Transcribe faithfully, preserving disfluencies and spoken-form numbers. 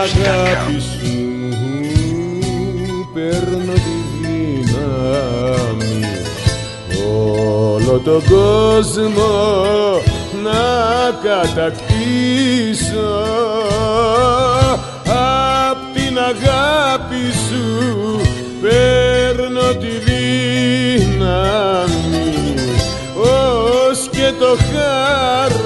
αγάπη σου παίρνω τη δύναμη όλο τον κόσμο να κατακτήσω. Απ' την αγάπη σου παίρνω τη δύναμη ως και το χάρο